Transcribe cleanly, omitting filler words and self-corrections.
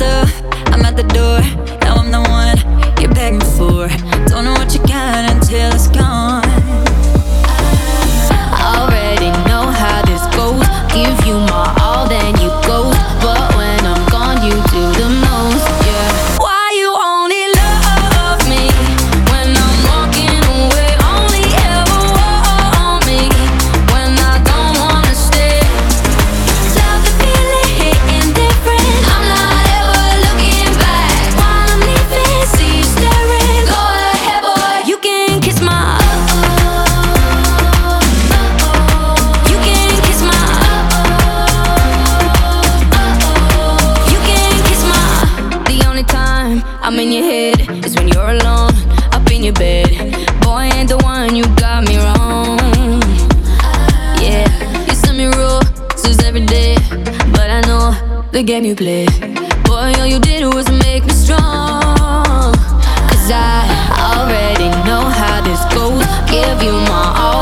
stuff, I'm at the door. Now I'm the one you're begging for. Don't know what you got until it's gone. Already know how this goes. Give you my all, then you go. But when I'm gone, you do the most, yeah. Why you only love me when I'm walking away? Only ever want me when I don't wanna stay. Love the feeling, hitting different. I'm not ever looking back. While I'm leaving, see you staring. Go ahead, boy, you can kiss my you can kiss my you can kiss my. The only time I'm in your head is when you're alone, up in your bed. Boy, ain't the one, you got me wrong. Yeah, you send me roses every day, but I know the game you play. Boy, all you did was make me strong. 'Cause I already know how this goes. Give you my all,